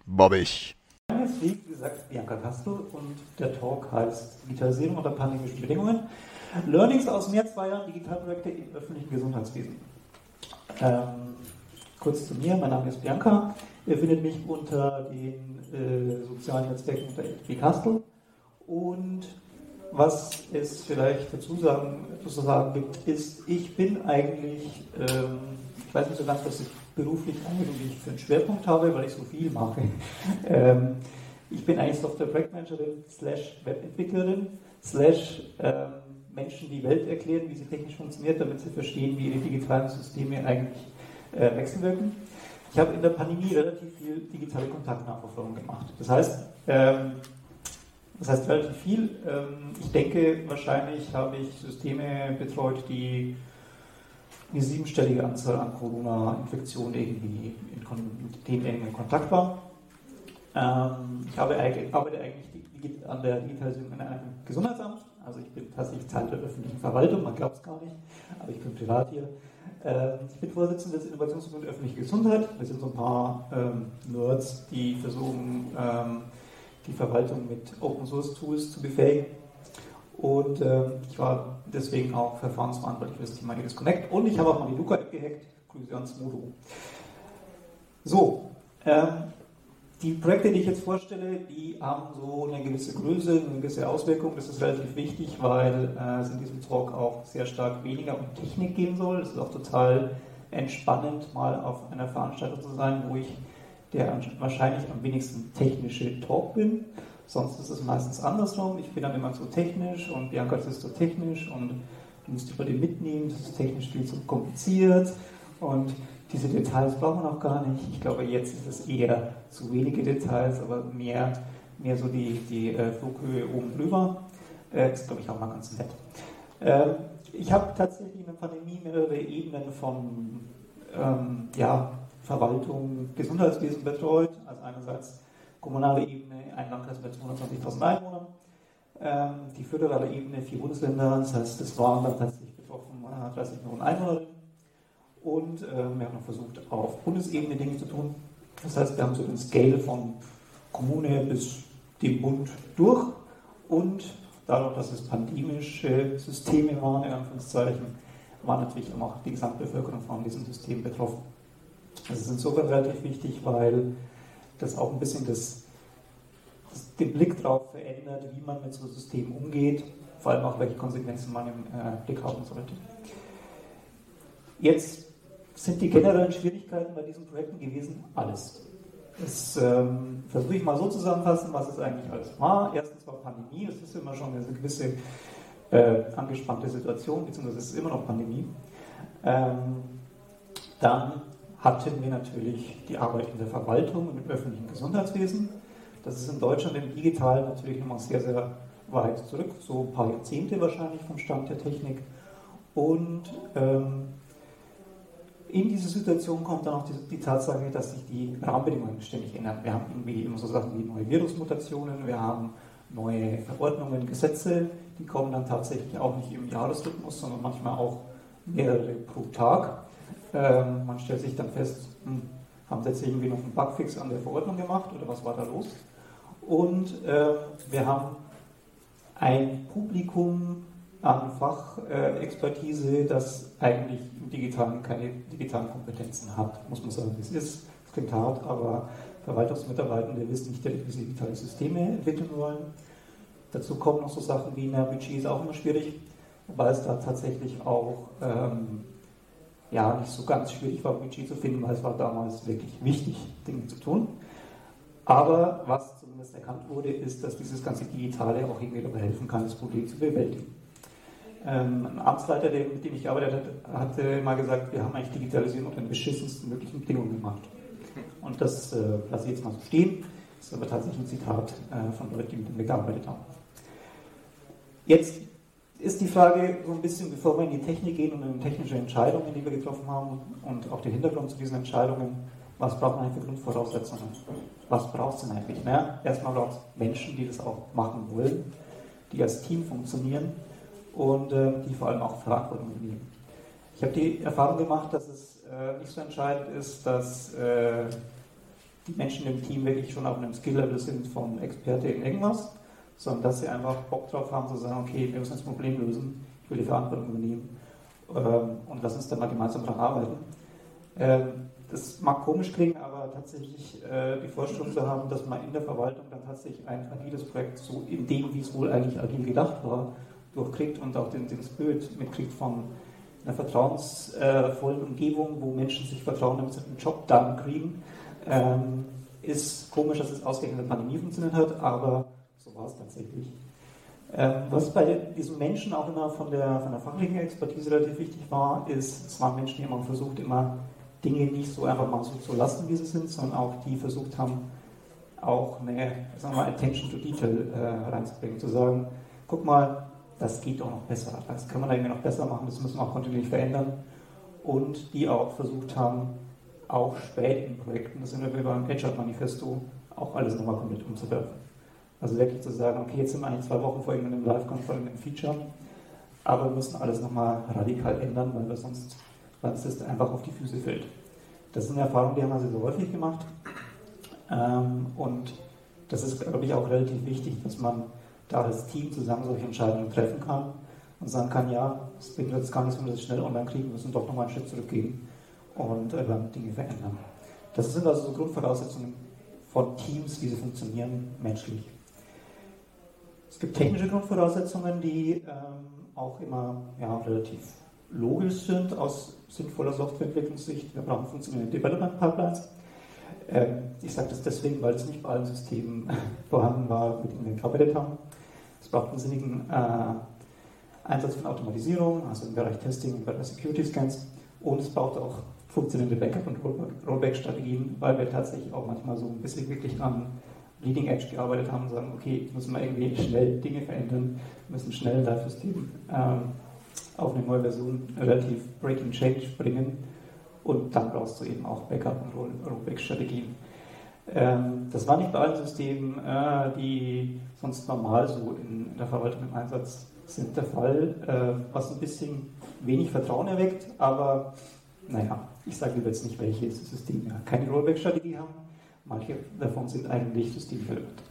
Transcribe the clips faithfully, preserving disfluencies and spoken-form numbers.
bobbig. Mein Name ist, wie gesagt, Bianca Kastel und der Talk heißt Digitalisierung unter pandemischen Bedingungen. Learnings aus mehr als zwei Jahren Digitalprojekte im öffentlichen Gesundheitswesen. Ähm, kurz zu mir, mein Name ist Bianca. Ihr findet mich unter den äh, sozialen Netzwerken unter Kastel. Und was es vielleicht dazu sagen, zu sagen gibt, ist, ich bin eigentlich, ähm, ich weiß nicht so ganz, was ich beruflich eigentlich für einen Schwerpunkt habe, weil ich so viel mache. ähm, ich bin eigentlich Software-Projektmanagerin slash Webentwicklerin slash ähm, Menschen die Welt erklären, wie sie technisch funktioniert, damit sie verstehen, wie ihre digitalen Systeme eigentlich äh, wechselwirken. Ich habe in der Pandemie relativ viel digitale Kontaktnachverfolgung gemacht. Das heißt, ähm, das heißt relativ viel. Ähm, ich denke, wahrscheinlich habe ich Systeme betreut, die eine siebenstellige Anzahl an Corona-Infektionen irgendwie in, mit denen irgendwie in Kontakt waren. Ähm, ich habe, arbeite eigentlich an der Digitalisierung in einem Gesundheitsamt. Also ich bin tatsächlich Teil der öffentlichen Verwaltung, man glaubt es gar nicht, aber ich bin privat hier. Ähm, ich bin Vorsitzender des Innovationsverbunds öffentliche Gesundheit. Wir sind so ein paar ähm, Nerds, die versuchen, ähm, die Verwaltung mit Open-Source-Tools zu befähigen. Und ähm, ich war deswegen auch verfahrensverantwortlich für das Thema Redisconnect. Und ich habe auch mal die Luca-App gehackt. Grüße ans Modo. So, ähm, die Projekte, die ich jetzt vorstelle, die haben so eine gewisse Größe, eine gewisse Auswirkung. Das ist relativ wichtig, weil äh, es in diesem Talk auch sehr stark weniger um Technik gehen soll. Es ist auch total entspannend, mal auf einer Veranstaltung zu sein, wo ich der wahrscheinlich am wenigsten technische Talk bin. Sonst ist es meistens andersrum. Ich bin dann immer so technisch und Bianca ist so technisch und du musst dich bei dem mitnehmen. Das ist technisch viel zu kompliziert und diese Details brauchen wir noch gar nicht. Ich glaube, jetzt ist es eher zu wenige Details, aber mehr, mehr so die, die äh, Flughöhe oben drüber. Äh, das ist, glaube ich, auch mal ganz nett. Ähm, ich habe tatsächlich in der Pandemie mehrere Ebenen von ähm, ja, Verwaltung, Gesundheitswesen betreut. Also einerseits kommunale Ebene, ein Landkreis mit zweihundertzwanzigtausend Einwohnern. Ähm, die föderale Ebene, vier Bundesländer, das heißt, es waren dann tatsächlich betroffen äh, dreißig Millionen Einwohner. Und äh, wir haben noch versucht, auf Bundesebene Dinge zu tun. Das heißt, wir haben so den Scale von Kommune bis dem Bund durch. Und dadurch, dass es pandemische Systeme waren, in Anführungszeichen, war natürlich auch die Gesamtbevölkerung von diesem System betroffen. Das ist insofern relativ wichtig, weil das auch ein bisschen das, das, den Blick darauf verändert, wie man mit so einem System umgeht, vor allem auch welche Konsequenzen man im äh, Blick haben sollte. Jetzt sind die generellen Schwierigkeiten bei diesen Projekten gewesen? Alles. Das ähm, versuche ich mal so zusammenfassen, was es eigentlich alles war. Erstens war Pandemie, das ist immer schon eine gewisse äh, angespannte Situation, beziehungsweise es ist immer noch Pandemie. Ähm, dann hatten wir natürlich die Arbeit in der Verwaltung und im öffentlichen Gesundheitswesen. Das ist in Deutschland im Digitalen natürlich nochmal sehr, sehr weit zurück, so ein paar Jahrzehnte wahrscheinlich vom Stand der Technik. Und ähm, in diese Situation kommt dann auch die, die Tatsache, dass sich die Rahmenbedingungen ständig ändern. Wir haben irgendwie immer so Sachen wie neue Virusmutationen, wir haben neue Verordnungen, Gesetze, die kommen dann tatsächlich auch nicht im Jahresrhythmus, sondern manchmal auch mehrere pro Tag. Ähm, man stellt sich dann fest, hm, haben sie jetzt irgendwie noch einen Bugfix an der Verordnung gemacht oder was war da los? Und äh, wir haben ein Publikum an Fachexpertise, das eigentlich im Digitalen keine digitalen Kompetenzen hat, muss man sagen, wie es ist. Es klingt hart, aber Verwaltungsmitarbeitende wissen nicht direkt, wie sie digitale Systeme entwickeln wollen. Dazu kommen noch so Sachen wie, na, Budget ist auch immer schwierig, wobei es da tatsächlich auch ähm, ja, nicht so ganz schwierig war, Budget zu finden, weil es war damals wirklich wichtig, Dinge zu tun. Aber was zumindest erkannt wurde, ist, dass dieses ganze Digitale auch irgendwie dabei helfen kann, das Problem zu bewältigen. Ähm, ein Amtsleiter, der, mit dem ich gearbeitet hatte, hatte mal gesagt, wir haben eigentlich Digitalisierung unter den beschissensten möglichen Bedingungen gemacht. Und das äh, lasse ich jetzt mal so stehen. Das ist aber tatsächlich ein Zitat äh, von Leuten, die mit mir gearbeitet haben. Jetzt ist die Frage so ein bisschen, bevor wir in die Technik gehen und in technische Entscheidungen, die wir getroffen haben und auch den Hintergrund zu diesen Entscheidungen, was braucht man eigentlich für Grundvoraussetzungen? Was braucht es denn eigentlich? Naja, erstmal braucht es Menschen, die das auch machen wollen, die als Team funktionieren und äh, die vor allem auch Verantwortung übernehmen. Ich habe die Erfahrung gemacht, dass es äh, nicht so entscheidend ist, dass äh, die Menschen im Team wirklich schon auf einem Skill-Level sind von Experte in irgendwas, sondern dass sie einfach Bock drauf haben, zu sagen, okay, wir müssen das Problem lösen, ich will die Verantwortung übernehmen ähm, und lass uns dann mal gemeinsam daran arbeiten. Ähm, das mag komisch klingen, aber tatsächlich äh, die Vorstellung zu haben, dass man in der Verwaltung dann tatsächlich ein agiles Projekt so in dem, wie es wohl eigentlich agil gedacht war, durchkriegt und auch den, den Spirit mitkriegt von einer vertrauensvollen Umgebung, wo Menschen sich vertrauen, damit sie den Job dann kriegen, ähm, ist komisch, dass es ausgerechnet in der Pandemie funktioniert hat, aber so war es tatsächlich. Ähm, was bei diesen Menschen auch immer von der, von der fachlichen Expertise relativ wichtig war, ist, es waren Menschen, die immer versucht, immer Dinge nicht so einfach mal so zu lassen, wie sie sind, sondern auch die versucht haben, auch eine, sagen wir mal, Attention to Detail äh, reinzubringen, zu sagen, guck mal, das geht doch noch besser, das kann man da irgendwie noch besser machen, das müssen wir auch kontinuierlich verändern, und die auch versucht haben, auch spät in Projekten, das sind wir beim Agile-Manifesto, auch alles nochmal komplett umzuwerfen. Also wirklich zu sagen, okay, jetzt sind wir eigentlich zwei Wochen vor irgendeinem Live-Con, vor irgendeinem Feature, aber wir müssen alles nochmal radikal ändern, weil wir sonst, weil es das einfach auf die Füße fällt. Das ist eine Erfahrung, die haben wir sehr, sehr häufig gemacht. Ähm, und das ist, glaube ich, auch relativ wichtig, dass man da als Team zusammen solche Entscheidungen treffen kann und sagen kann, ja, es bringt jetzt gar nichts, wenn wir das schnell online kriegen, wir müssen doch nochmal einen Schritt zurückgehen und äh, Dinge verändern. Das sind also so Grundvoraussetzungen von Teams, wie sie funktionieren, menschlich. Es gibt technische Grundvoraussetzungen, die ähm, auch immer ja, relativ logisch sind aus sinnvoller Softwareentwicklungssicht. Wir brauchen funktionierende Development Pipelines. Ähm, ich sage das deswegen, weil es nicht bei allen Systemen vorhanden war, mit denen wir gearbeitet haben. Es braucht einen sinnigen äh, Einsatz von Automatisierung, also im Bereich Testing, im Bereich Security Scans, und es braucht auch funktionierende Backup- und Rollback-Strategien, weil wir tatsächlich auch manchmal so ein bisschen wirklich an Leading Edge gearbeitet haben und sagen, okay, müssen wir irgendwie schnell Dinge verändern, müssen schnell ein Live-System ähm, auf eine neue Version relativ Breaking Change bringen, und dann brauchst du eben auch Backup- und Rollback-Strategien. Ähm, das war nicht bei allen Systemen, äh, die sonst normal so in, in der Verwaltung im Einsatz sind, der Fall, äh, was ein bisschen wenig Vertrauen erweckt, aber naja, ich sage lieber jetzt nicht, welche Systeme keine Rollback-Strategie haben. Manche davon sind eigentlich systemrelevant.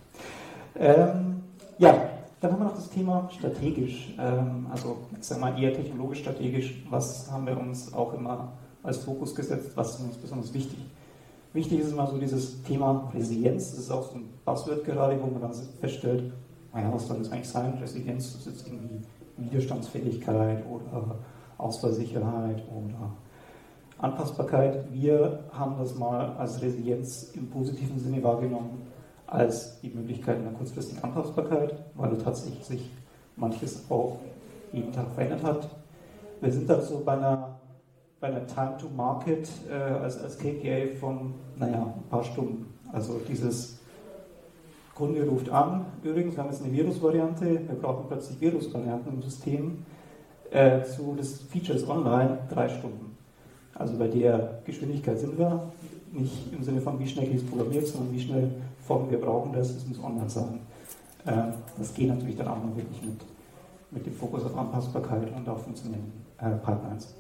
Ähm, ja, dann haben wir noch das Thema strategisch, ähm, also ich sage mal eher technologisch strategisch. Was haben wir uns auch immer als Fokus gesetzt? Was ist uns besonders wichtig? Wichtig ist immer so dieses Thema Resilienz. Das ist auch so ein Buzzword gerade, wo man dann feststellt, naja, was soll das eigentlich sein? Resilienz, das ist irgendwie Widerstandsfähigkeit oder Ausfallsicherheit oder Anpassbarkeit. Wir haben das mal als Resilienz im positiven Sinne wahrgenommen, als die Möglichkeit einer kurzfristigen Anpassbarkeit, weil tatsächlich sich manches auch jeden Tag verändert hat. Wir sind da so bei einer, bei einer Time to Market äh, als, als K P I von, naja, ein paar Stunden. Also dieses Kunde ruft an, übrigens, wir haben jetzt eine Virusvariante, wir brauchen plötzlich Virusvarianten im System, äh, zu das Feature ist online, drei Stunden. Also bei der Geschwindigkeit sind wir, nicht im Sinne von wie schnell ist es programmiert, sondern wie schnell von wir brauchen das, es muss online sein. Äh, das geht natürlich dann auch noch wirklich mit, mit dem Fokus auf Anpassbarkeit und auch funktionierenden äh, Pipelines.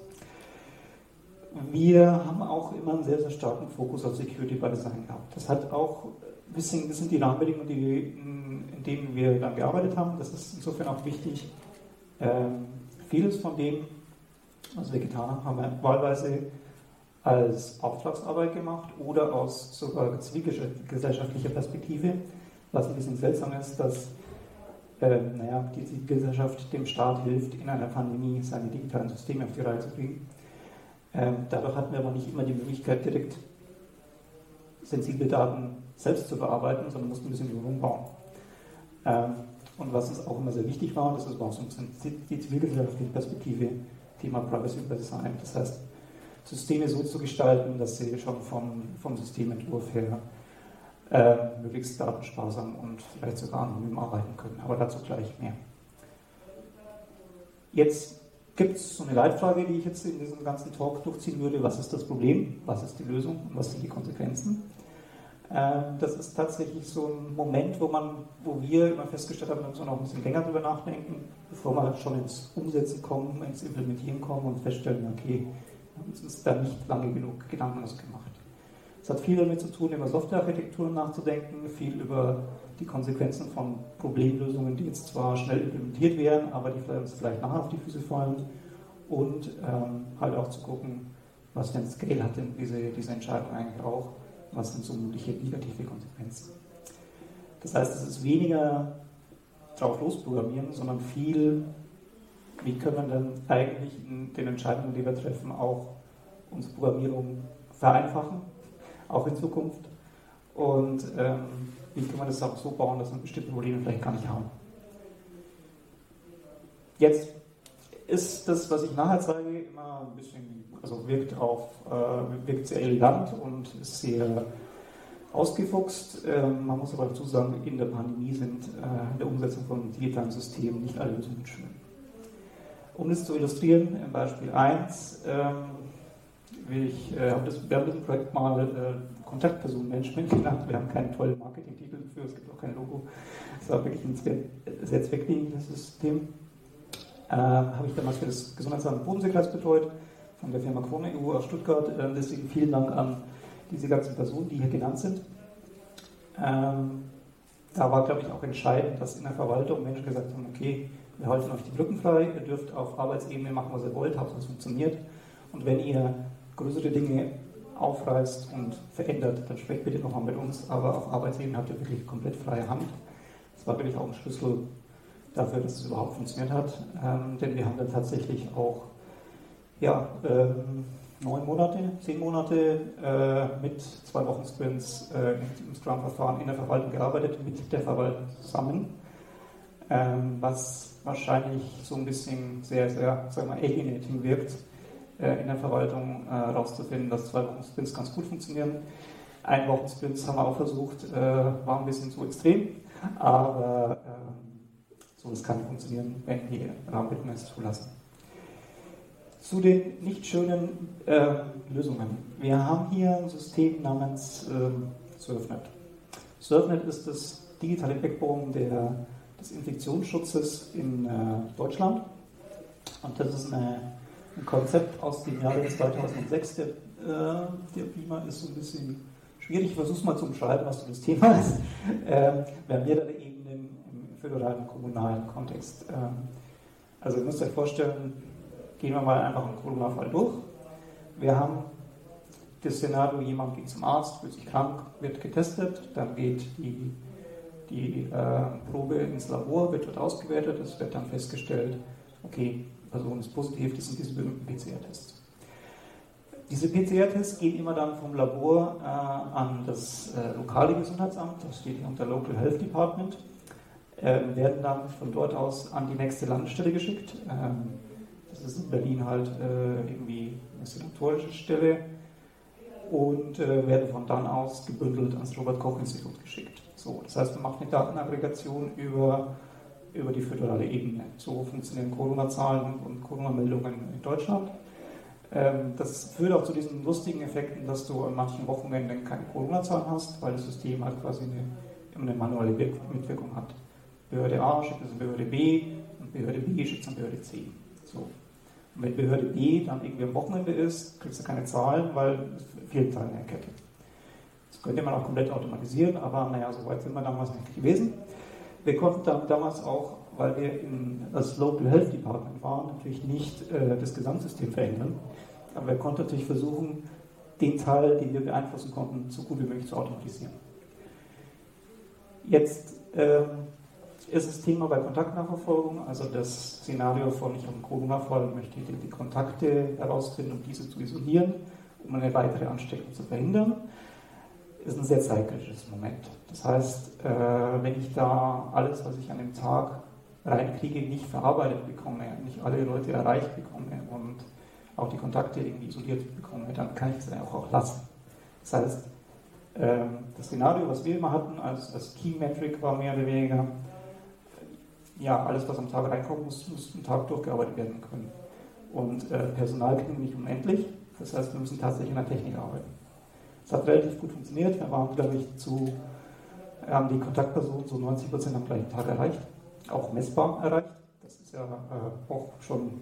Wir haben auch immer einen sehr, sehr starken Fokus auf Security by Design gehabt. Das hat auch ein bisschen, das sind die Rahmenbedingungen, die, in denen wir dann gearbeitet haben. Das ist insofern auch wichtig. Ähm, vieles von dem, was wir getan haben, haben wir wahlweise als Auftragsarbeit gemacht oder aus sogar zivilgesellschaftlicher Perspektive, was ein bisschen seltsam ist, dass äh, naja, die Zivilgesellschaft dem Staat hilft, in einer Pandemie seine digitalen Systeme auf die Reihe zu kriegen. Ähm, dadurch hatten wir aber nicht immer die Möglichkeit, direkt sensible Daten selbst zu bearbeiten, sondern mussten ein bisschen drumherum bauen. Ähm, und was uns auch immer sehr wichtig war, das ist auch so ein bisschen die zivilgesellschaftliche Perspektive, Thema Privacy by Design. Das heißt, Systeme so zu gestalten, dass sie schon vom, vom Systementwurf her äh, möglichst datensparsam und vielleicht sogar anonym arbeiten können. Aber dazu gleich mehr. Jetzt gibt es so eine Leitfrage, die ich jetzt in diesem ganzen Talk durchziehen würde. Was ist das Problem? Was ist die Lösung? Und was sind die Konsequenzen? Äh, das ist tatsächlich so ein Moment, wo, man, wo wir immer festgestellt haben, wir müssen noch ein bisschen länger drüber nachdenken, bevor wir schon ins Umsetzen kommen, ins Implementieren kommen und feststellen, okay, wir haben uns da nicht lange genug Gedanken ausgemacht. Das Es hat viel damit zu tun, über Softwarearchitekturen nachzudenken, viel über die Konsequenzen von Problemlösungen, die jetzt zwar schnell implementiert werden, aber die uns vielleicht nachher auf die Füße fallen. Und ähm, halt auch zu gucken, was für ein Scale hat denn diese, diese Entscheidung eigentlich auch, was sind so mögliche negative Konsequenzen. Das heißt, es ist weniger drauf losprogrammieren, sondern viel, wie können wir dann eigentlich in den Entscheidungen, die wir treffen, auch unsere Programmierung vereinfachen, auch in Zukunft. Und ähm, wie kann man das auch so bauen, dass man bestimmte Probleme vielleicht gar nicht haben. Jetzt ist das, was ich nachher zeige, immer ein bisschen, also wirkt auf, äh, wirkt sehr elegant und ist sehr ausgefuchst. Ähm, man muss aber dazu sagen, in der Pandemie sind äh, in der Umsetzung von digitalen Systemen nicht alle Lösungen schön. Um das zu illustrieren, im Beispiel eins, ähm, will ich, äh, habe das, wir haben diesem Projekt mal äh, Kontaktpersonenmanagement genannt. Wir haben keinen tollen Marketingtitel dafür, es gibt auch kein Logo. Es war wirklich ein sehr zweckdienliches System. Äh, habe ich damals für das Gesundheitsamt Bodenseekreis betreut, von der Firma Krone E U aus Stuttgart. Äh, deswegen vielen Dank an diese ganzen Personen, die hier genannt sind. Ähm, da war, glaube ich, auch entscheidend, dass in der Verwaltung Menschen gesagt haben, okay, wir halten euch die Brücken frei, ihr dürft auf Arbeitsebene machen, was ihr wollt, Hauptsache es funktioniert. Und wenn ihr größere Dinge aufreißt und verändert, dann sprecht bitte nochmal mit uns, aber auf Arbeitsebene habt ihr wirklich komplett freie Hand. Das war wirklich auch ein Schlüssel dafür, dass es überhaupt funktioniert hat, ähm, denn wir haben dann tatsächlich auch ja, ähm, neun Monate, zehn Monate äh, mit zwei Wochen Sprints äh, im Scrum-Verfahren in der Verwaltung gearbeitet, mit der Verwaltung zusammen, ähm, was wahrscheinlich so ein bisschen sehr, sehr, sagen wir mal, alienating wirkt, äh, in der Verwaltung herauszufinden, äh, dass zwei Wochen Sprints ganz gut funktionieren. Ein Wochen Sprints haben wir auch versucht, äh, war ein bisschen zu extrem, aber äh, so, das kann funktionieren, wenn die Rahmenbedingungen es zulassen. Zu den nicht schönen äh, Lösungen. Wir haben hier ein System namens äh, SurfNet. SurfNet ist das digitale Backbone der, des Infektionsschutzes in äh, Deutschland. Und das ist eine, ein Konzept aus dem Jahre zweitausendsechs. Der, äh, der Beamer ist so ein bisschen schwierig. Ich versuche es mal zu umschreiben, was so das Thema ist. Äh, wir haben mehrere Ebenen im föderalen, kommunalen Kontext. Äh, also ihr müsst euch vorstellen, gehen wir mal einfach einen Corona-Fall durch. Wir haben das Szenario, jemand geht zum Arzt, fühlt sich krank, wird getestet, dann geht die, die äh, Probe ins Labor, wird dort ausgewertet, es wird dann festgestellt, okay, die Person ist positiv, das sind diese berühmten P C R-Tests. Diese P C R-Tests gehen immer dann vom Labor äh, an das äh, lokale Gesundheitsamt, das steht hier unter Local Health Department, äh, werden dann von dort aus an die nächste Landesstelle geschickt. Ähm, Das ist in Berlin halt äh, irgendwie eine senatorische Stelle und äh, werden von dann aus gebündelt ans Robert-Koch-Institut geschickt. So, das heißt, man macht eine Datenaggregation über, über die föderale Ebene. So funktionieren Corona-Zahlen und Corona-Meldungen in Deutschland. Ähm, das führt auch zu diesen lustigen Effekten, dass du an manchen Wochenenden keine Corona-Zahlen hast, weil das System halt quasi eine, eine manuelle Mitwirkung hat. Behörde A schickt es an Behörde B und Behörde B schickt es an Behörde C. So. Und wenn Behörde B dann irgendwie am Wochenende ist, kriegst du keine Zahlen, weil es fehlen Zahlen in der Kette. Das könnte man auch komplett automatisieren, aber naja, so weit sind wir damals nicht gewesen. Wir konnten dann damals auch, weil wir in das Local Health Department waren, natürlich nicht äh, das Gesamtsystem verändern, aber wir konnten natürlich versuchen, den Teil, den wir beeinflussen konnten, so gut wie möglich zu automatisieren. Jetzt ähm, ist das Thema bei Kontaktnachverfolgung, also das Szenario von, ich habe einen Corona-Fall, möchte die, die Kontakte herausfinden und diese zu isolieren, um eine weitere Ansteckung zu verhindern, ist ein sehr zeitkritisches Moment. Das heißt, äh, wenn ich da alles, was ich an dem Tag reinkriege, nicht verarbeitet bekomme, nicht alle Leute erreicht bekomme und auch die Kontakte irgendwie isoliert bekomme, dann kann ich es auch, auch lassen. Das heißt, äh, das Szenario, was wir immer hatten, also das Key-Metric war mehr oder weniger, ja, alles, was am Tag reinkommt, muss, muss am Tag durchgearbeitet werden können. Und äh, Personal kriegen wir nicht unendlich, das heißt, wir müssen tatsächlich in der Technik arbeiten. Es hat relativ gut funktioniert, wir waren, glaube ich, zu, haben die Kontaktpersonen so neunzig Prozent am gleichen Tag erreicht, auch messbar erreicht. Das ist ja äh, auch schon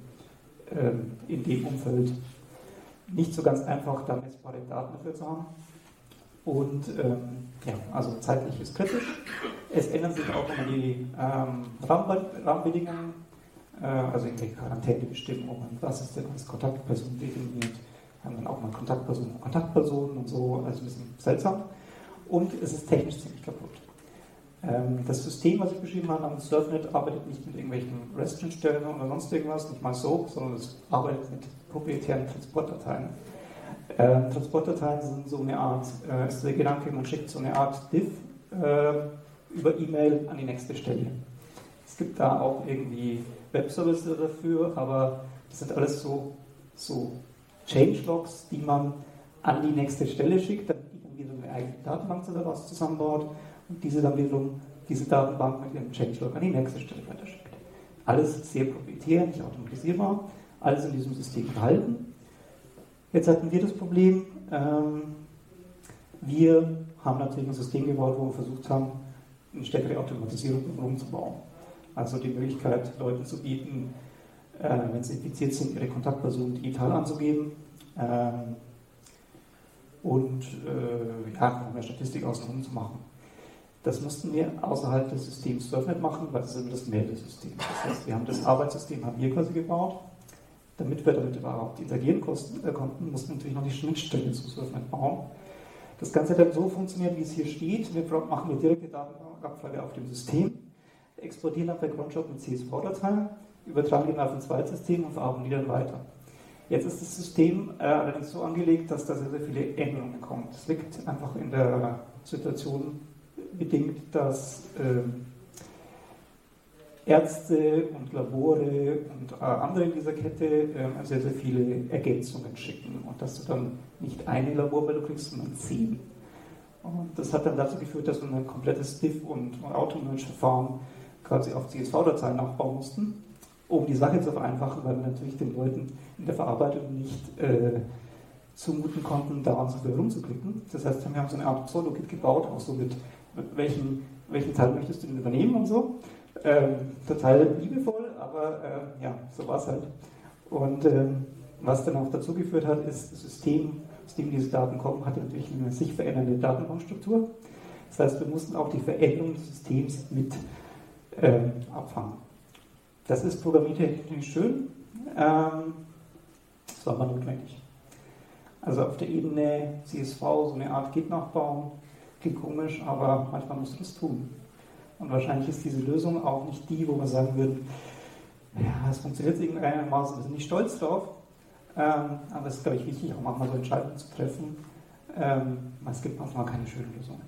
äh, in dem Umfeld nicht so ganz einfach, da messbare Daten dafür zu haben. Und ähm, ja, also zeitlich ist kritisch. Es ändern sich auch immer die ähm, Rahmenbedingungen, äh, also irgendwelche Quarantänebestimmungen, was ist denn als Kontaktperson definiert, haben dann auch mal Kontaktpersonen und Kontaktpersonen und so, also ein bisschen seltsam. Und es ist technisch ziemlich kaputt. Ähm, das System, was ich beschrieben habe, am Surfnet, arbeitet nicht mit irgendwelchen REST-Schnittstellen oder sonst irgendwas, nicht mal so, sondern es arbeitet mit proprietären Transportdateien. Ähm, Transportdateien sind so eine Art, äh, ist der Gedanke, man schickt so eine Art Diff äh, über E-Mail an die nächste Stelle. Es gibt da auch irgendwie Webservices dafür, aber das sind alles so, so Changelogs, die man an die nächste Stelle schickt, damit die dann wieder eine eigene Datenbank daraus zusammenbaut und diese dann wiederum diese Datenbank mit ihrem Changelog an die nächste Stelle weiterschickt. Alles sehr proprietär, nicht automatisierbar, alles in diesem System gehalten. Jetzt hatten wir das Problem, ähm, wir haben natürlich ein System gebaut, wo wir versucht haben, eine stärkere Automatisierung umzubauen. Also die Möglichkeit, Leuten zu bieten, äh, wenn sie infiziert sind, ihre Kontaktpersonen digital anzugeben ähm, und äh, ja, noch mehr Statistik außenrum zu machen. Das mussten wir außerhalb des Systems Surfnet machen, weil das ist das Meldesystem. Das heißt, wir haben das Arbeitssystem haben wir quasi gebaut. Damit wir damit überhaupt interagieren konnten, mussten wir natürlich noch die Schnittstelle zu Surfnet bauen. Das Ganze hat dann so funktioniert, wie es hier steht. Wir machen eine direkte Datenabfrage auf dem System, exportieren dann per Cronjob mit C S V-Dateien, übertragen ihn auf ein zweites System und verarbeiten die dann weiter. Jetzt ist das System äh, allerdings so angelegt, dass da sehr, sehr viele Änderungen kommen. Das liegt einfach in der Situation bedingt, dass ähm, Ärzte und Labore und äh, andere in dieser Kette äh, sehr, sehr viele Ergänzungen schicken und dass du dann nicht eine Labormeldung kriegst, sondern zehn. Und das hat dann dazu geführt, dass wir ein komplettes Diff- und Auto-Merge-Verfahren quasi auf C S V-Dateien nachbauen mussten, um die Sache zu vereinfachen, weil wir natürlich den Leuten in der Verarbeitung nicht äh, zumuten konnten, daran so viel rumzuklicken. Das heißt, wir haben so eine Art Pseudo-Kit gebaut, auch so mit, mit welchen, welchen Teil möchtest du denn übernehmen und so. Ähm, total liebevoll, aber äh, ja, so war es halt. Und ähm, was dann auch dazu geführt hat, ist, das System, aus dem diese Daten kommen, hatte natürlich eine sich verändernde Datenbankstruktur. Das heißt, wir mussten auch die Veränderung des Systems mit ähm, abfangen. Das ist programmiertechnisch schön, ähm, das war aber notwendig. Also auf der Ebene C S V so eine Art Git nachbauen, klingt komisch, aber manchmal musst du das tun. Und wahrscheinlich ist diese Lösung auch nicht die, wo wir sagen würden, ja, es funktioniert irgendeinem-Maßen, wir sind nicht stolz drauf, ähm, aber es ist, glaube ich, wichtig, auch manchmal so Entscheidungen zu treffen. Ähm, es gibt manchmal keine schönen Lösungen.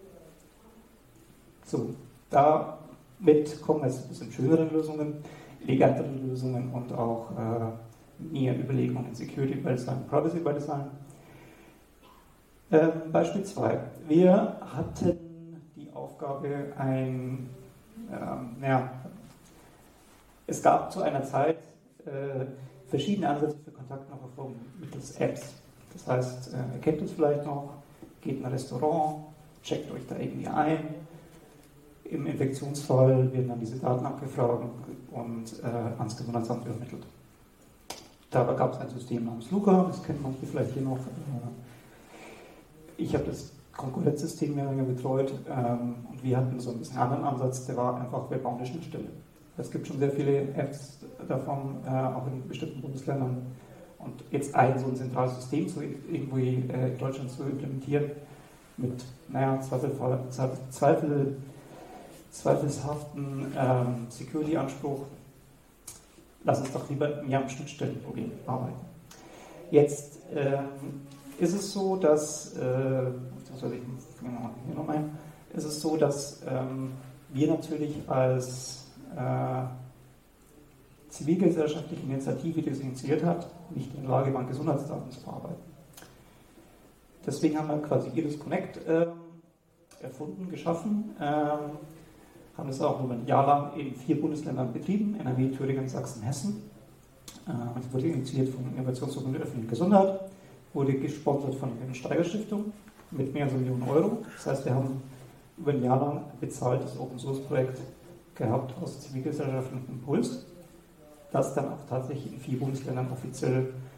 So, damit kommen wir jetzt ein bisschen schöneren Lösungen, eleganteren Lösungen und auch äh, mehr Überlegungen in Security by Design, Privacy by Design. Ähm, Beispiel zwei. Wir hatten Aufgabe ein, ähm, naja, es gab zu einer Zeit äh, verschiedene Ansätze für Kontaktnachverfolgung mittels Apps. Das heißt, äh, ihr kennt es vielleicht noch, geht in ein Restaurant, checkt euch da irgendwie ein. Im Infektionsfall werden dann diese Daten abgefragt und äh, ans Gesundheitsamt übermittelt. Dabei gab es ein System namens Luca, das kennt manche vielleicht hier noch. Ich habe das Konkurrenzsystem mehr länger betreut ähm, und wir hatten so ein bisschen einen anderen Ansatz, der war einfach, wir bauen eine Schnittstelle. Es gibt schon sehr viele Apps davon, äh, auch in bestimmten Bundesländern. Und jetzt ein so ein zentrales System so irgendwie äh, in Deutschland zu implementieren, mit, naja, Zweifel, Zweifel, zweifelshaften ähm, Security-Anspruch, lass uns doch lieber mehr am Schnittstellenproblem arbeiten. Jetzt ähm, ist es so, dass, äh, beziehungsweise ich hier noch ein, ist es so, dass ähm, wir natürlich als äh, zivilgesellschaftliche Initiative, die es initiiert hat, nicht in der Lage waren, Gesundheitsdaten zu verarbeiten. Deswegen haben wir quasi Iris Connect ähm, erfunden, geschaffen, ähm, haben das auch nur ein Jahr lang in vier Bundesländern betrieben, N R W, Thüringen, Sachsen, Hessen. Äh, es wurde initiiert vom Innovationsverbund der öffentlichen Gesundheit, wurde gesponsert von der Steiger-Stiftung mit mehr als eine Million Euro. Das heißt, wir haben über ein Jahr lang ein bezahltes Open-Source-Projekt gehabt aus zivilgesellschaftlichem Impuls, das dann auch tatsächlich in vier Bundesländern offiziell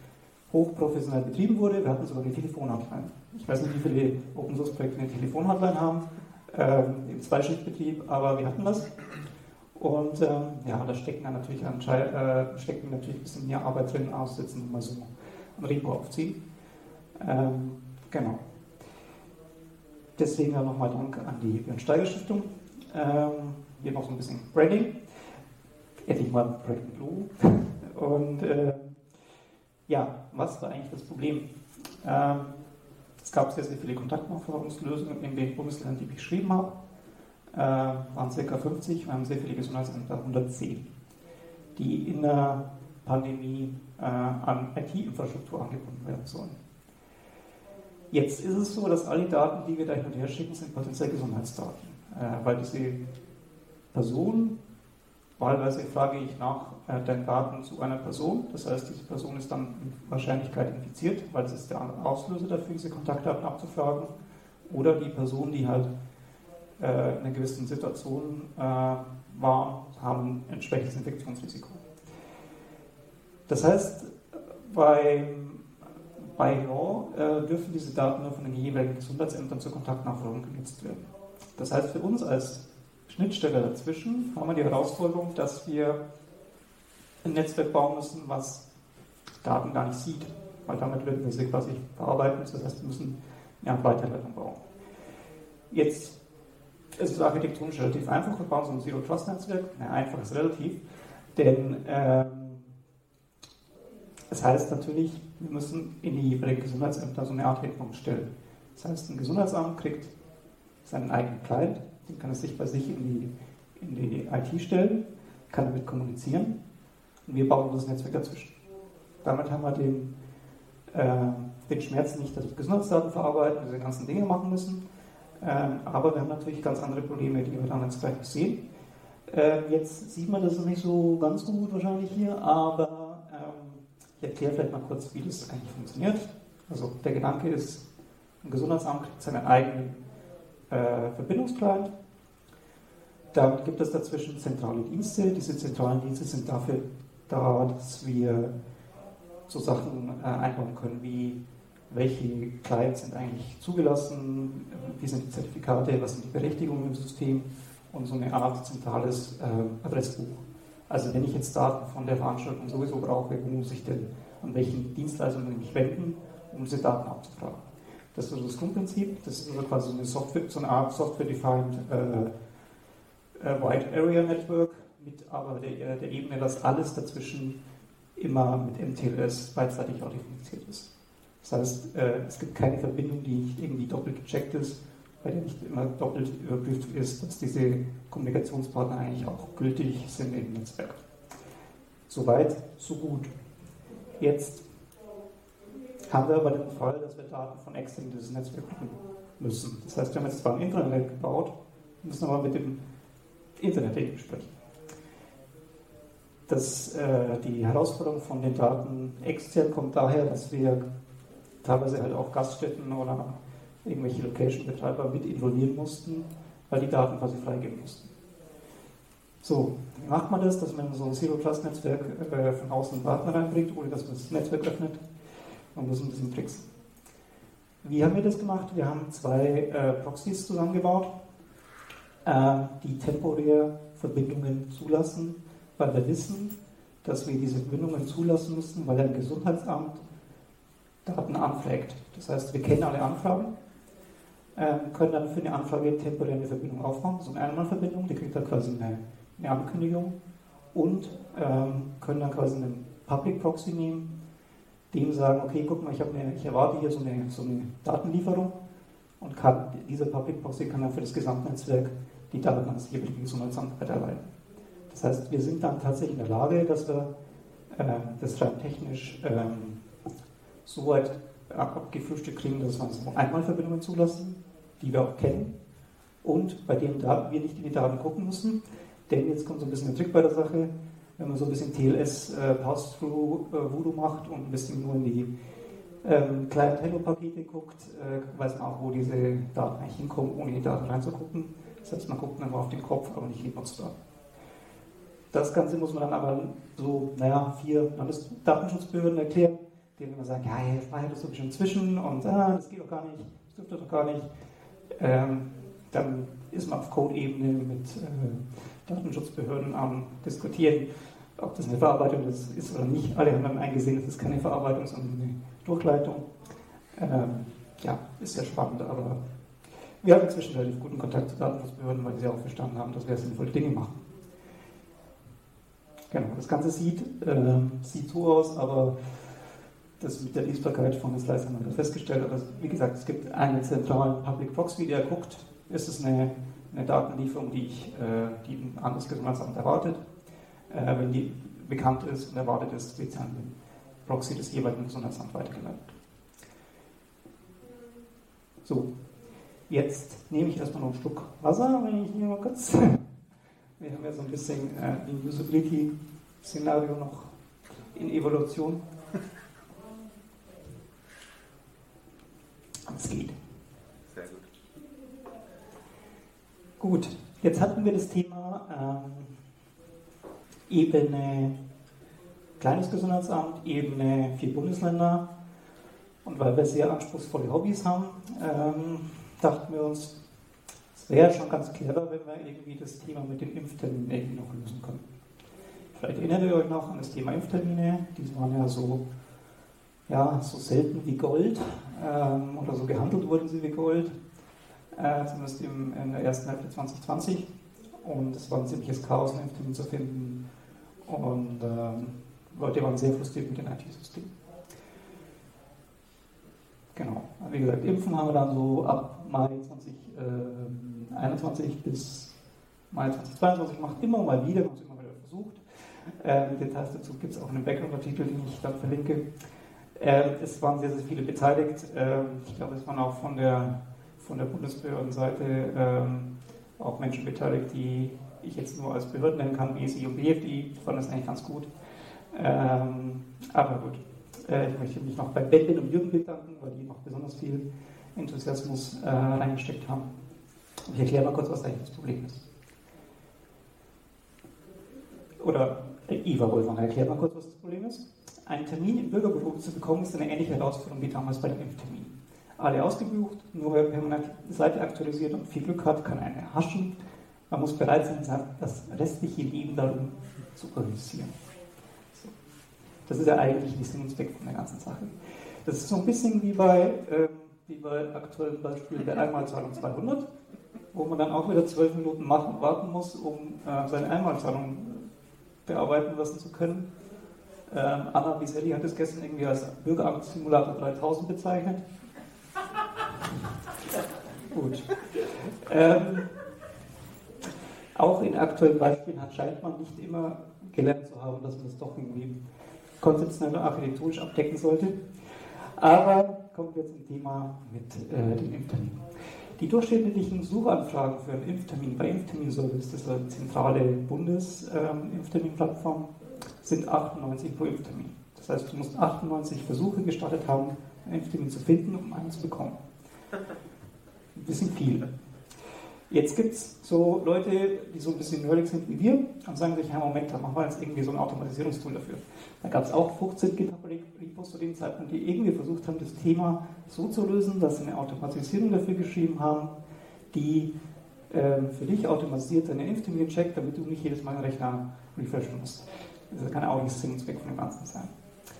hochprofessionell betrieben wurde. Wir hatten sogar eine Telefonhotline. Ich weiß nicht, wie viele Open-Source-Projekte eine Telefonhotline haben, ähm, im Zweischichtbetrieb, aber wir hatten das. Und ähm, ja, da stecken dann natürlich, äh, stecken natürlich ein bisschen mehr Arbeit drin, aussetzen und mal so ein Repo aufziehen. Ähm, genau. Deswegen dann nochmal Dank an die Björn-Steiger-Stiftung. Ähm, hier noch so ein bisschen Branding. Endlich mal Project Blue. Und äh, ja, was war eigentlich das Problem? Ähm, es gab sehr, sehr viele Kontaktnachverfolgungslösungen in den Bundesländern, die ich beschrieben habe. Äh, waren ca. fünfzig, wir haben sehr viele Gesundheitsämter, hundertzehn, die in der Pandemie äh, an I T-Infrastruktur angebunden werden sollen. Jetzt ist es so, dass alle Daten, die wir da hin und her schicken, sind potenziell Gesundheitsdaten, äh, weil diese Person, wahlweise frage ich nach äh, den Daten zu einer Person, das heißt, diese Person ist dann mit Wahrscheinlichkeit infiziert, weil es ist der Auslöser dafür, diese Kontaktdaten abzufragen, oder die Person, die halt äh, in einer gewissen Situation äh, war, haben ein entsprechendes Infektionsrisiko. Das heißt, beim Bei Law äh, dürfen diese Daten nur von den jeweiligen Gesundheitsämtern zur Kontaktnachverfolgung genutzt werden. Das heißt, für uns als Schnittstelle dazwischen haben wir die Herausforderung, dass wir ein Netzwerk bauen müssen, was Daten gar nicht sieht, weil damit würden wir sie quasi verarbeiten. Das heißt, wir müssen eine Weiterleitung bauen. Jetzt ist es architektonisch relativ einfach. Wir bauen so ein Zero-Trust-Netzwerk. Na, einfach ist relativ, denn ähm, das heißt natürlich, wir müssen in die jeweiligen Gesundheitsämter so eine Art Endpunkt stellen. Das heißt, ein Gesundheitsamt kriegt seinen eigenen Client, den kann es sich bei sich in die, in die I T stellen, kann damit kommunizieren und wir bauen das Netzwerk dazwischen. Damit haben wir den, äh, den Schmerz nicht, dass wir Gesundheitsdaten verarbeiten, diese ganzen Dinge machen müssen, äh, aber wir haben natürlich ganz andere Probleme, die wir dann jetzt gleich sehen. Äh, jetzt sieht man das nicht so ganz gut wahrscheinlich hier, aber ich erkläre vielleicht mal kurz, wie das eigentlich funktioniert. Also der Gedanke ist, ein Gesundheitsamt kriegt seinen eigenen äh, Verbindungsclient. Dann gibt es dazwischen zentrale Dienste. Diese zentralen Dienste sind dafür da, dass wir so Sachen äh, einbauen können, wie welche Clients sind eigentlich zugelassen, wie sind die Zertifikate, was sind die Berechtigungen im System und so eine Art zentrales äh, Adressbuch. Also wenn ich jetzt Daten von der Veranstaltung sowieso brauche, wo muss ich denn, an welchen Dienstleistungen mich wenden, um diese Daten abzufragen. Das ist also das Grundprinzip, das ist also quasi eine, Software, so eine Art Software-Defined äh, äh, Wide Area Network mit aber der, der Ebene, dass alles dazwischen immer mit M T L S beidseitig authentifiziert ist. Das heißt, äh, es gibt keine Verbindung, die nicht irgendwie doppelt gecheckt ist, bei der nicht immer doppelt überprüft ist, dass diese Kommunikationspartner eigentlich auch gültig sind im Netzwerk. Soweit, so gut. Jetzt haben wir aber den Fall, dass wir Daten von extern in dieses Netzwerk bringen müssen. Das heißt, wir haben jetzt zwar ein Intranet gebaut, müssen aber mit dem Internet eben sprechen. Das, äh, die Herausforderung von den Daten extern kommt daher, dass wir teilweise halt auch Gaststätten oder irgendwelche Location-Betreiber mit involvieren mussten, weil die Daten quasi freigeben mussten. So, wie macht man das, dass man so ein Zero-Trust-Netzwerk äh, von außen Daten reinbringt, ohne dass man das Netzwerk öffnet? Man muss ein bisschen tricksen. Wie haben wir das gemacht? Wir haben zwei äh, Proxys zusammengebaut, äh, die temporär Verbindungen zulassen, weil wir wissen, dass wir diese Verbindungen zulassen müssen, weil ein Gesundheitsamt Daten anfragt. Das heißt, wir kennen alle Anfragen, äh, können dann für eine Anfrage temporär eine Verbindung aufbauen, so eine Einmalverbindung, die kriegt dann quasi eine, eine Ankündigung und ähm, können dann quasi einen Public Proxy nehmen, dem sagen, okay, guck mal, ich, eine, ich erwarte hier so eine, so eine Datenlieferung und kann, dieser Public Proxy kann dann für das Gesamtnetzwerk die Daten ans jeweilige Gesundheitsamt weiterleiten. Das heißt, wir sind dann tatsächlich in der Lage, dass wir äh, das rein technisch ähm, so weit abgefrühstückt kriegen, dass wir so Einmalverbindungen zulassen, die wir auch kennen und bei denen wir nicht in die Daten gucken müssen, denn jetzt kommt so ein bisschen der Trick bei der Sache, wenn man so ein bisschen T L S äh, Pass-Through äh, Voodoo macht und ein bisschen nur in die ähm, kleinen Hello-Pakete guckt, äh, weiß man auch, wo diese Daten eigentlich hinkommen, ohne in die Daten reinzugucken. Das heißt, man guckt einfach auf den Kopf, aber nicht in die Nutzdaten. Das Ganze muss man dann aber so, naja, vier Landesdatenschutzbehörden erklären, die immer sagen, ja, jetzt mache ich das sowieso inzwischen und ah, das geht doch gar nicht, das dürfte doch gar nicht. Ähm, dann ist man auf Code-Ebene mit äh, Datenschutzbehörden am Diskutieren, ob das eine Verarbeitung ist oder nicht. Alle haben dann eingesehen, das ist keine Verarbeitung, sondern eine Durchleitung. Ähm, ja, ist sehr spannend, aber wir haben inzwischen relativ guten Kontakt zu Datenschutzbehörden, weil sie auch verstanden haben, dass wir sinnvolle Dinge machen. Genau, das Ganze sieht, äh, sieht so aus, aber das mit der Lesbarkeit von den Slides haben wir festgestellt. Aber wie gesagt, es gibt einen zentralen Public Proxy, der guckt, ist es eine, eine Datenlieferung, die, ich, äh, die ein anderes Gesundheitsamt erwartet. Äh, wenn die bekannt ist und erwartet ist, wird sie an den Proxy des jeweiligen Gesundheitsamts weitergeleitet. So, jetzt nehme ich erstmal noch einen Schluck Wasser, wenn ich hier mal kurz. Wir haben ja so ein bisschen äh, ein Usability-Szenario noch in Evolution. Es geht. Sehr gut. Gut, jetzt hatten wir das Thema ähm, Ebene kleines Gesundheitsamt, Ebene vier Bundesländer. Und weil wir sehr anspruchsvolle Hobbys haben, ähm, dachten wir uns, es wäre schon ganz clever, wenn wir irgendwie das Thema mit den Impfterminen irgendwie noch lösen können. Vielleicht erinnert ihr euch noch an das Thema Impftermine. Die waren ja so, ja, so selten wie Gold ähm, oder so gehandelt wurden sie wie Gold, äh, zumindest im, in der ersten Hälfte zwanzig zwanzig. Und es war ein ziemliches Chaos, einen Impftermin zu finden. Und ähm, Leute waren sehr frustriert mit den I T-Systemen. Genau, wie gesagt, Impfen haben wir dann so ab Mai zwanzig einundzwanzig bis Mai zwanzig zweiundzwanzig gemacht, immer mal wieder, wir haben es immer wieder versucht. Ähm, Details dazu gibt es auch einen Background-Artikel, den ich dann verlinke. Ähm, es waren sehr, sehr viele beteiligt. Ähm, ich glaube, es waren auch von der, von der Bundesbehördenseite ähm, auch Menschen beteiligt, die ich jetzt nur als Behörden nennen kann, B S I und B F D. Ich fand das eigentlich ganz gut. Ähm, aber gut. Ich möchte mich noch bei Ben und Jürgen bedanken, weil die noch besonders viel Enthusiasmus äh, reingesteckt haben. Und ich erkläre mal kurz, was eigentlich das Problem ist. Oder äh, Iva Wolfgang, erkläre mal kurz, was das Problem ist. Einen Termin im Bürgerbüro zu bekommen, ist eine ähnliche Herausforderung wie damals bei dem Impftermin. Alle ausgebucht, nur wer permanent die Seite aktualisiert und viel Glück hat, kann eine haschen. Man muss bereit sein, das restliche Leben darum zu organisieren. Das ist ja eigentlich nicht Sinn und Zweck von der ganzen Sache. Das ist so ein bisschen wie bei, ähm, wie bei aktuellen Beispielen der Einmalzahlung zweihundert, wo man dann auch wieder zwölf Minuten machen, warten muss, um äh, seine Einmalzahlung bearbeiten lassen zu können. Ähm, Anna Biselli hat es gestern irgendwie als Bürgeramtssimulator dreitausend bezeichnet. Gut. Ähm, auch in aktuellen Beispielen hat, scheint man nicht immer gelernt zu haben, dass man das doch irgendwie konzeptionell und architektonisch abdecken sollte. Aber kommen wir zum Thema mit äh, dem Impftermin. Die durchschnittlichen Suchanfragen für einen Impftermin bei Impfterminservice, das ist eine zentrale Bundes-Impfterminplattform, ähm, sind achtundneunzig pro Impftermin. Das heißt, du musst achtundneunzig Versuche gestartet haben, einen Impftermin zu finden, um einen zu bekommen. Ein bisschen viel. Jetzt gibt es so Leute, die so ein bisschen nerdig sind wie wir und sagen sich, ja Moment, da machen wir jetzt irgendwie so ein Automatisierungstool dafür. Da gab es auch fünfzehn GitHub-Repos zu dem Zeitpunkt, die irgendwie versucht haben, das Thema so zu lösen, dass sie eine Automatisierung dafür geschrieben haben, die ähm, für dich automatisiert deine Impftermine checkt, damit du nicht jedes Mal einen Rechner refreshen musst. Das kann auch nicht Sinn und Zweck von dem Ganzen sein.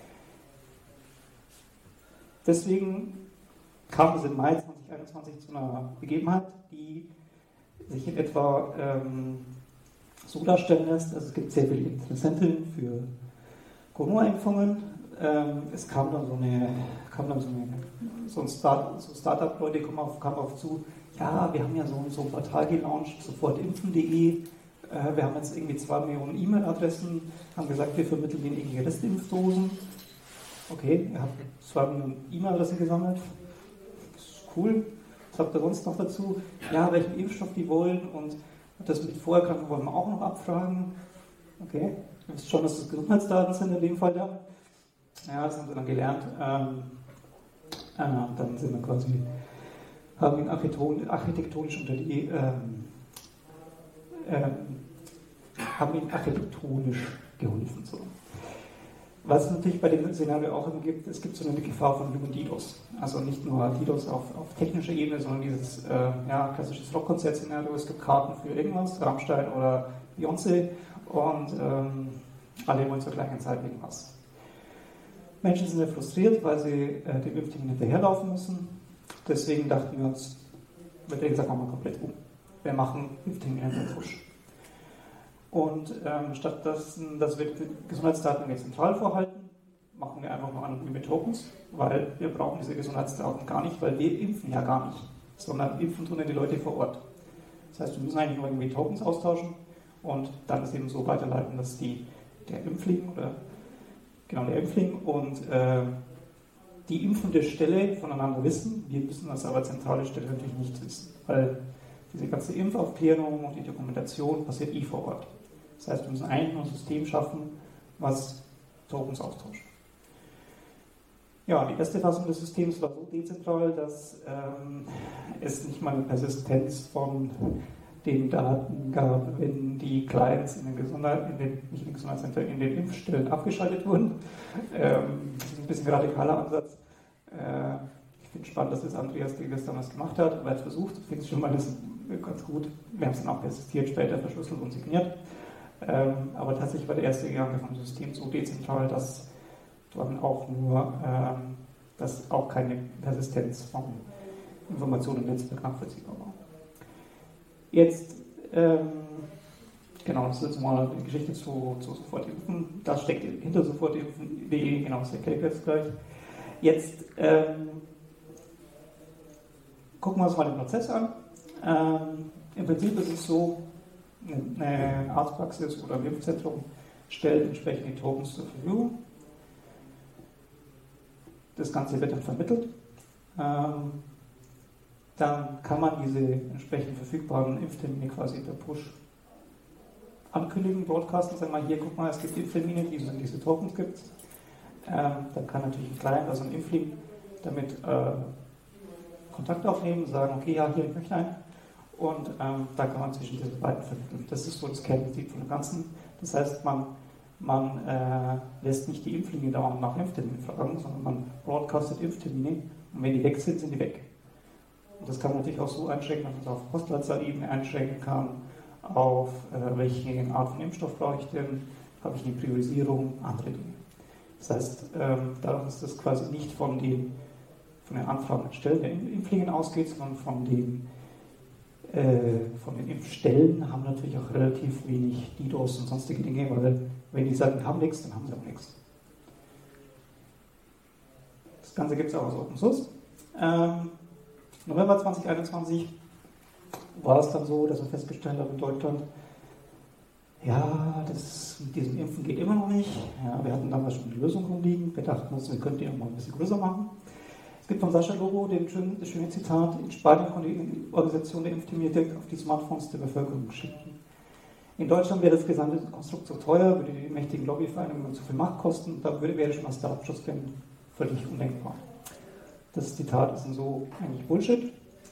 Deswegen kam es im Mai zwanzig einundzwanzig zu einer Begebenheit, die sich in etwa ähm, so darstellen lässt. Also es gibt sehr viele Interessenten für Corona-Impfungen. Ähm, es kam dann so eine, kam dann so, eine, so ein Start, so Startup-Leute kamen auf, kamen auf zu, ja, wir haben ja so, so ein Portal gelauncht, sofortimpfen punkt de. Äh, wir haben jetzt irgendwie zwei Millionen E-Mail-Adressen, haben gesagt, wir vermitteln denen irgendwie Restimpfdosen. Okay, ihr habt zwei Millionen E-Mail-Adressen gesammelt. Das ist cool. Was habt ihr sonst noch dazu? Ja, welchen Impfstoff die wollen und das mit Vorerkrankungen wollen wir auch noch abfragen. Okay, ihr wisst schon, dass das Gesundheitsdaten sind in dem Fall da. Ja, das haben sie dann gelernt. Ähm, äh, dann sind wir quasi, haben ihn architektonisch unter die, ähm, ähm, haben ihn architektonisch geholfen. So. Was es natürlich bei dem Szenario auch immer gibt, es gibt so eine Gefahr von Human DDoS. Also nicht nur DDoS auf, auf technischer Ebene, sondern dieses äh, ja, klassisches Rockkonzert-Szenario. Es gibt Karten für irgendwas, Rammstein oder Beyoncé, und ähm, alle wollen zur gleichen Zeit irgendwas. Menschen sind ja frustriert, weil sie äh, dem Impftermin hinterherlaufen müssen. Deswegen dachten wir uns, wir drehen es einfach mal komplett um. Wir machen Impftermine per Push. Und ähm, statt dass, dass wir die Gesundheitsdaten zentral vorhalten, machen wir einfach nur anonyme Tokens, weil wir brauchen diese Gesundheitsdaten gar nicht, weil wir impfen ja gar nicht, sondern impfen tun ja die Leute vor Ort. Das heißt, wir müssen eigentlich nur irgendwie Tokens austauschen und dann es eben so weiterleiten, dass die, der Impfling oder genau der Impfling und äh, die impfende Stelle voneinander wissen. Wir müssen das aber zentrale Stelle natürlich nicht wissen, weil diese ganze Impfaufklärung und die Dokumentation passiert eh vor Ort. Das heißt, wir müssen eigentlich nur ein System schaffen, was Tokens austauscht. Ja, die erste Fassung des Systems war so dezentral, dass ähm, es nicht mal eine Persistenz von den Daten gab, wenn die Clients in den, Gesundheit, in den, nicht in den Gesundheitszentren, in den Impfstellen abgeschaltet wurden. Ähm, das ist ein bisschen ein radikaler Ansatz. Äh, ich finde es spannend, dass das Andreas das damals gemacht hat, weil er es versucht. Ich finde es schon mal das ganz gut. Wir haben es dann auch persistiert, später verschlüsselt und signiert. Ähm, aber tatsächlich war der erste Gedanke vom System so dezentral, dass dann auch nur, ähm, dass auch keine Persistenz von Informationen im Netzwerk nachvollziehbar war. Jetzt, ähm, genau, das ist jetzt mal eine Geschichte zu, zu Sofortimpfen. Das steckt hinter sofortimpfen punkt de, genau, das erkläre ich jetzt gleich. Jetzt ähm, gucken wir uns mal den Prozess an. Ähm, Im Prinzip ist es so, eine Arztpraxis oder ein Impfzentrum stellt entsprechend die Tokens zur Verfügung. Das Ganze wird dann vermittelt. Ähm, dann kann man diese entsprechend verfügbaren Impftermine quasi per Push ankündigen, broadcasten, sagen wir mal, hier, guck mal, es gibt Impftermine, diese, diese Tokens gibt es. Ähm, dann kann natürlich ein Client, also ein Impfling, damit äh, Kontakt aufnehmen und sagen, okay, ja, hier, ich möchte einen. Und ähm, da kann man zwischen diese beiden vermitteln. Das ist so das Kernprinzip von dem Ganzen. Das heißt, man, man äh, lässt nicht die Impflinge dauernd nach Impfterminen fragen, sondern man broadcastet Impftermine und wenn die weg sind, sind die weg. Und das kann man natürlich auch so einschränken, dass man es auf Postleitzahlebene einschränken kann, auf äh, welche Art von Impfstoff brauche ich denn, habe ich eine Priorisierung, andere Dinge. Das heißt, ähm, dadurch, dass das quasi nicht von den, von den Anfragen an Stellen der Impflingen ausgeht, sondern von den von den Impfstellen, haben natürlich auch relativ wenig DDoS und sonstige Dinge, weil wenn die sagen, wir haben nichts, dann haben sie auch nichts. Das Ganze gibt es auch als Open Source. Ähm, November zwanzig einundzwanzig war es dann so, dass wir festgestellt haben in Deutschland, ja, das mit diesem Impfen geht immer noch nicht. Ja, wir hatten damals schon eine Lösung rumliegen. Wir dachten uns, wir könnten die noch mal ein bisschen größer machen. Es gibt von Sascha Lobo den schönen, das schöne Zitat, in Spanien konnte die Organisation der Impftermine direkt auf die Smartphones der Bevölkerung schicken. In Deutschland wäre das gesamte Konstrukt so teuer, würde die mächtigen Lobbyvereinigungen zu viel Macht kosten und da wäre schon aus Datenschutzgründen völlig undenkbar. Das Zitat ist so eigentlich Bullshit,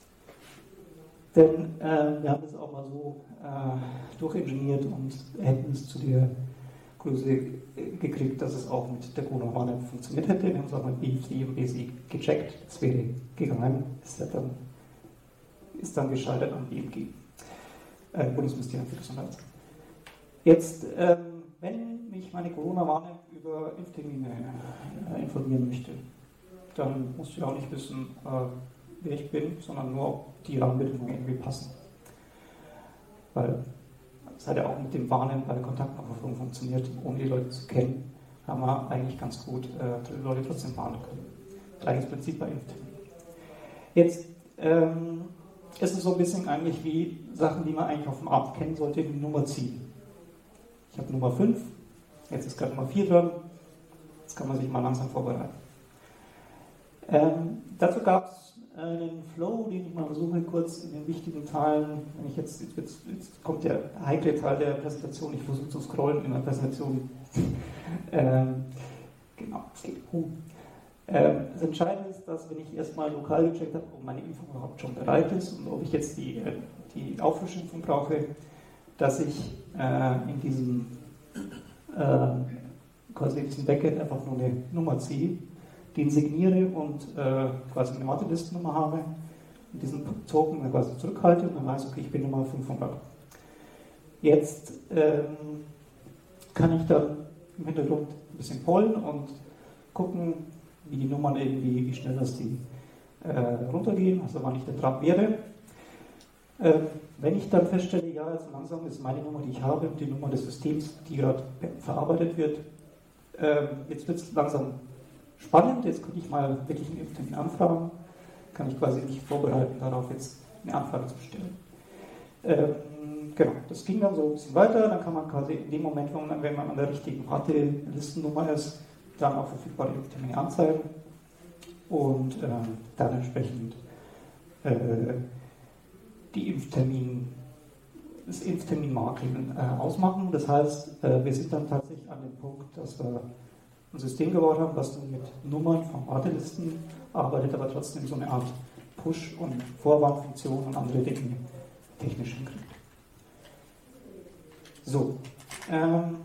denn äh, wir haben das auch mal so äh, durchingeniert und hätten es zu der Größe gekriegt, dass es auch mit der Corona-Warn funktioniert hätte. Wir haben es auch mit B F C und B S I gecheckt. Das wäre gegangen. Ist, ja dann, ist dann gescheitert am B M G, äh, Bundesministerium für Gesundheit. Jetzt, ähm, wenn mich meine Corona-Warne über Impftermine äh, informieren möchte, dann musst du ja auch nicht wissen, äh, wer ich bin, sondern nur, ob die Rahmenbedingungen irgendwie passen. Weil das hat ja auch mit dem Warnen bei der Kontaktaufforderung funktioniert. Ohne die Leute zu kennen, haben wir eigentlich ganz gut äh, die Leute trotzdem warnen können. Gleiches Prinzip bei Impfterminen. Jetzt ähm, ist es so ein bisschen eigentlich wie Sachen, die man eigentlich auf dem Arzt kennen sollte, die Nummer ziehen. Ich habe Nummer fünf, jetzt ist gerade Nummer vier dran, jetzt kann man sich mal langsam vorbereiten. Ähm, dazu gab es einen Flow, den ich mal versuche kurz in den wichtigen Teilen, wenn ich jetzt, jetzt, jetzt kommt der heikle Teil der Präsentation, ich versuche zu scrollen in der Präsentation. ähm, genau, es geht um. Ähm, das Entscheidende ist, dass wenn ich erstmal lokal gecheckt habe, ob meine Impfung überhaupt schon bereit ist und ob ich jetzt die, die Auffrischimpfung brauche, dass ich äh, in diesem äh, quasi in diesem Backend einfach nur eine Nummer ziehe, den signiere und äh, quasi eine Wartelistennummer habe und diesen Token dann quasi zurückhalte und dann weiß, okay, ich bin Nummer fünfhundert. Jetzt ähm, kann ich dann im Hintergrund ein bisschen pollen und gucken, wie die Nummern irgendwie, wie schnell das die äh, runtergehen, also wann ich da dran wäre. Ähm, wenn ich dann feststelle, ja, also langsam ist meine Nummer, die ich habe, die Nummer des Systems, die gerade verarbeitet wird, ähm, jetzt wird es langsam spannend, jetzt kann ich mal wirklich einen Impftermin anfragen, kann ich quasi nicht vorbereiten, darauf jetzt eine Anfrage zu stellen. Ähm, genau, das ging dann so ein bisschen weiter, dann kann man quasi in dem Moment, wenn man, wenn man an der richtigen Wartelistennummer ist, dann auch verfügbare Impftermine anzeigen und ähm, dann entsprechend äh, die Impftermin, das Impfterminmarking äh, ausmachen. Das heißt, äh, wir sind dann tatsächlich an dem Punkt, dass wir ein System gebaut haben, was nur mit Nummern von Wartelisten arbeitet, aber trotzdem so eine Art Push- und Vorwarnfunktion und andere Dinge technisch hinkriegt. So. Ähm,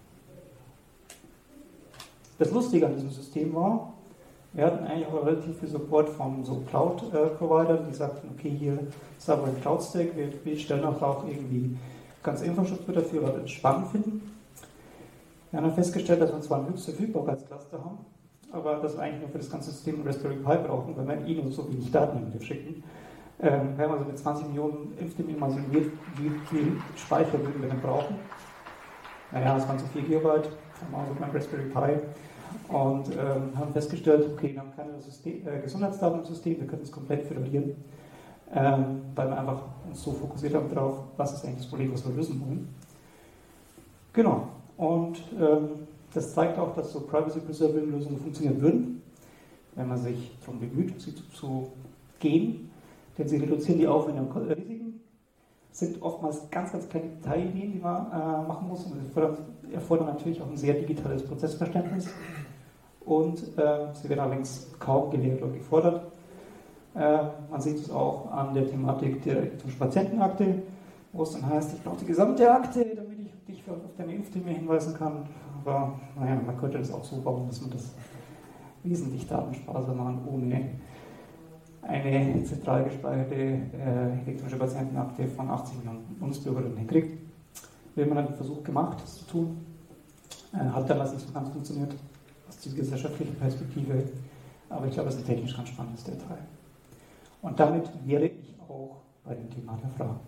das Lustige an diesem System war, wir hatten eigentlich auch relativ viel Support von so Cloud-Providern, die sagten, okay, hier ist aber ein Cloud-Stack, wir, wir stellen auch, auch irgendwie ganze Infrastruktur dafür, was wir spannend finden. Wir haben dann festgestellt, dass wir zwar ein höchstes Verfügbarkeitscluster haben, aber dass wir eigentlich nur für das ganze System Raspberry Pi brauchen, weil wir eh nur so wenig Daten mit schicken. Ähm, wir haben also mit zwanzig Millionen Impfterminen mal simuliert, wie viel Speicher würden wir denn brauchen. Naja, das waren so vier Gigabyte, haben wir also beim Raspberry Pi. Und ähm, haben festgestellt, okay, wir haben keine System, äh, Gesundheitsdaten im System, wir können es komplett föderieren, ähm, weil wir einfach uns so fokussiert haben darauf, was ist eigentlich das Problem, was wir lösen wollen. Genau, und ähm, das zeigt auch, dass so Privacy-Preserving-Lösungen funktionieren würden, wenn man sich darum bemüht, sie zu, zu gehen, denn sie reduzieren die Aufwände und Risiken, sind oftmals ganz, ganz kleine Detailideen, die man äh, machen muss und erfordern, erfordern natürlich auch ein sehr digitales Prozessverständnis. Und äh, sie werden allerdings kaum gelehrt oder gefordert. Äh, man sieht es auch an der Thematik der elektronischen Patientenakte, wo es dann heißt, ich brauche die gesamte Akte, damit ich dich auf deine Impftermine hinweisen kann. Aber naja, man könnte das auch so bauen, dass man das wesentlich datensparsamer und ohne eine zentral gespeicherte äh, elektronische Patientenakte von achtzig Millionen Bundesbürgerinnen hinkriegt. Wir haben dann einen Versuch gemacht, das zu tun. Äh, hat damals nicht so ganz funktioniert aus dieser gesellschaftlichen Perspektive, aber ich glaube, es ist ein technisch ganz spannendes Detail. Und damit wäre ich auch bei dem Thema der Fragen.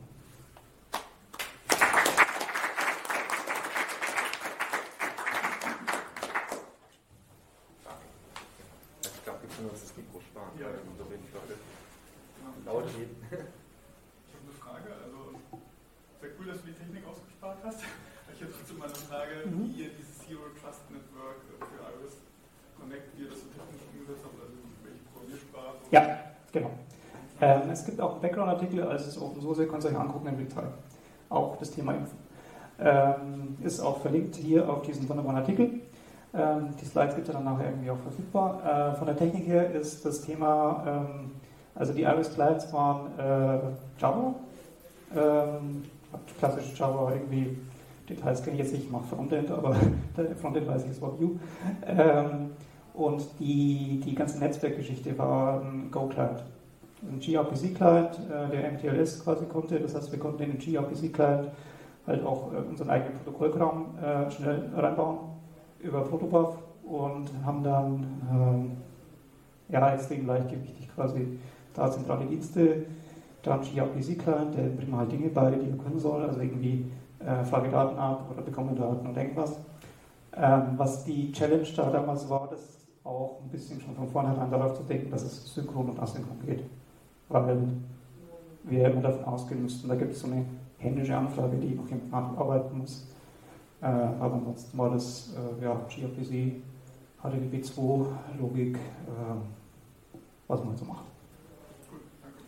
Ich glaube, wir können uns das Mikro sparen. Ja, wenn so wenig Leute laut reden. Ich habe eine Frage, also sehr cool, dass du die Technik ausgespart hast. Ich habe trotzdem mal eine Frage, Mhm. wie ihr dieses Zero Trust Network für Iris Connect, wie ihr das so technisch umgesetzt habt, also welche Programmiersprache. Ja, genau. Ähm, es gibt auch einen Background-Artikel, also es ist Open Source, ihr könnt es euch angucken im Detail. Auch das Thema Impfen. Ähm, ist auch verlinkt hier auf diesen wunderbaren Artikel. Ähm, die Slides gibt es dann nachher irgendwie auch verfügbar. Äh, von der Technik her ist das Thema, ähm, also die Iris Clients waren äh, Java, ähm, klassisch Java irgendwie, Details kenne ich jetzt nicht, ich mache Frontend, aber der Frontend weiß ich, es war Vue. Ähm, und die, die ganze Netzwerkgeschichte war ein Go-Client. Ein gRPC-Client, äh, der M T L S quasi konnte, das heißt, wir konnten in den gRPC-Client halt auch äh, unseren eigenen Protokollkram äh, schnell reinbauen über Protobuf und haben dann ähm, ja, extrem leichtgewichtig quasi da zentrale Dienste, dann gRPC-Client, der bringt halt Dinge bei, die er können soll, also irgendwie äh, frage Daten ab oder bekomme Daten und irgendwas. Ähm, was die Challenge da damals war, das auch ein bisschen schon von vornherein darauf zu denken, dass es synchron und asynchron geht. Weil wir immer davon ausgehen müssten, da gibt es so eine händische Anfrage, die noch jemand arbeiten muss. Äh, aber ansonsten war das äh, ja, gRPC, H T T P zwei, Logik, äh, was man halt so macht. Gut, danke.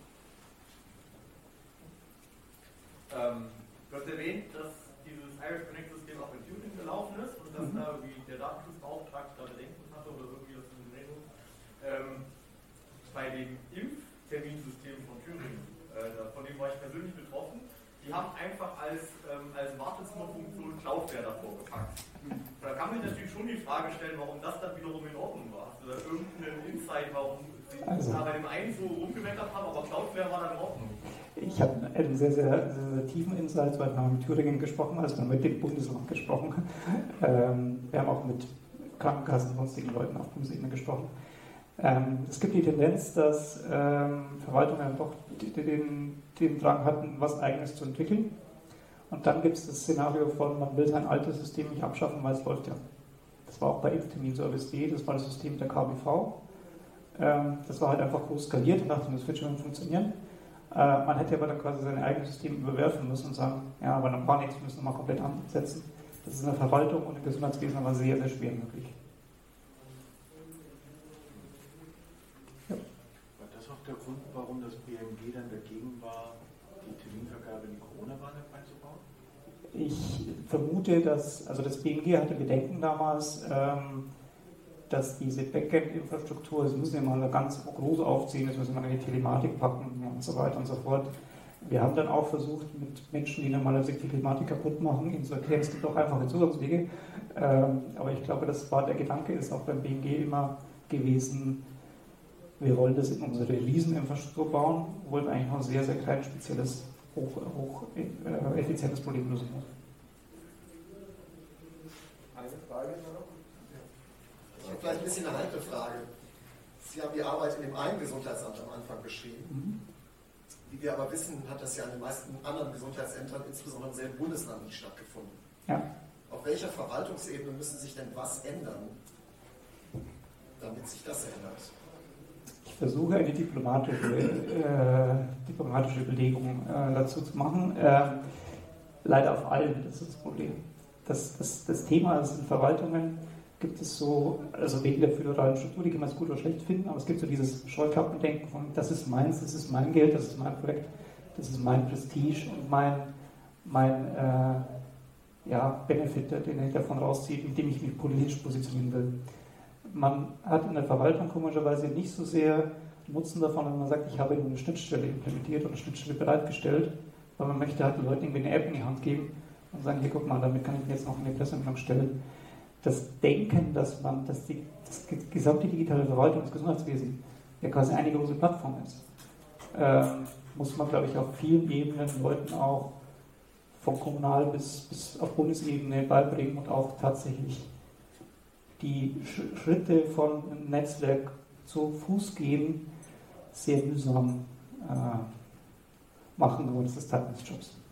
Ähm, du hast erwähnt, dass dieses Iris Connect System auch in Turing gelaufen ist und dass Mhm. da wie der Datenschutzbeauftragte da Bedenken hatte oder irgendwie das in Bedenken. Ähm, bei dem Impfterminsystem von Turing, äh, von dem war ich persönlich betroffen. die haben einfach als, ähm, als Wartezimmerfunktion Cloudware davor gepackt. Da kann man sich natürlich schon die Frage stellen, warum das dann wiederum in Ordnung war. Hast du da irgendeinen Insight, warum sie Also, da bei dem einen so rumgemeckert haben, aber Cloudware war dann in Ordnung? Ich habe einen sehr, sehr, sehr, sehr tiefen Insight, weil wir haben mit Thüringen gesprochen, also wir haben mit dem Bundesland gesprochen. Ähm, wir haben auch mit Krankenkassen und sonstigen Leuten auf Bundesebene gesprochen. Ähm, es gibt die Tendenz, dass ähm, Verwaltungen doch den, den Drang hatten, was Eigenes zu entwickeln. Und dann gibt es das Szenario von, man will sein altes System nicht abschaffen, weil es läuft ja. Das war auch bei Impfterminservice punkt de, das war das System der K B V. Ähm, das war halt einfach groß skaliert und dachte, das wird schon funktionieren. Äh, man hätte aber dann quasi sein eigenes System überwerfen müssen und sagen, ja, aber dann war nichts, wir müssen nochmal komplett ansetzen. Das ist in der Verwaltung und im Gesundheitswesen aber sehr, sehr schwer möglich. Ja. War das auch der Grund, warum das B M G dann dagegen war, die Terminvergabe in die Corona-Warn-App einzubauen? Ich vermute, dass, also das B M G hatte Bedenken damals, ähm, dass diese Backend-Infrastruktur, das müssen wir mal ganz groß aufziehen, das müssen wir in die Telematik packen ja, und so weiter und so fort. Wir haben dann auch versucht, mit Menschen, die normalerweise die Telematik kaputt machen, ihnen zu erklären, es gibt auch einfache Zugangswege. Ähm, aber ich glaube, das war der Gedanke, ist auch beim B M G immer gewesen, wir wollen das in unsere Rieseninfrastruktur bauen, wollen eigentlich noch ein sehr, sehr kleines, spezielles, hoch, hoch äh, effizientes Problem lösen. Eine Frage noch? Ich habe vielleicht ein bisschen eine heikle Frage. Sie haben die Arbeit in dem einen Gesundheitsamt am Anfang beschrieben. Mhm. Wie wir aber wissen, hat das ja in den meisten anderen Gesundheitsämtern, insbesondere im selben Bundesland, nicht stattgefunden. Ja. Auf welcher Verwaltungsebene müssen sich denn was ändern, damit sich das ändert? Ich versuche eine diplomatische, äh, diplomatische Belegung äh, dazu zu machen. Äh, leider auf allen, das ist das Problem. Das, das, das Thema ist, in Verwaltungen gibt es so, also wegen der föderalen Struktur, die kann man es gut oder schlecht finden, aber es gibt so dieses Scheuklappendenken von, das ist meins, das ist mein Geld, das ist mein Projekt, das ist mein Prestige und mein, mein äh, ja, Benefit, den ich davon rausziehe, mit dem ich mich politisch positionieren will. Man hat in der Verwaltung komischerweise nicht so sehr Nutzen davon, wenn man sagt, ich habe eine Schnittstelle implementiert oder eine Schnittstelle bereitgestellt, weil man möchte halt den Leuten irgendwie eine App in die Hand geben und sagen, hier guck mal, damit kann ich mir jetzt noch eine Pressemitteilung stellen. Das Denken, dass man, dass die das gesamte digitale Verwaltung des Gesundheitswesens ja quasi eine große Plattform ist, ähm, muss man, glaube ich, auf vielen Ebenen Leuten auch von kommunal bis, bis auf Bundesebene beibringen und auch tatsächlich die Schritte von Netzwerk zu Fuß gehen sehr mühsam äh, machen, aber das ist Teil des Jobs.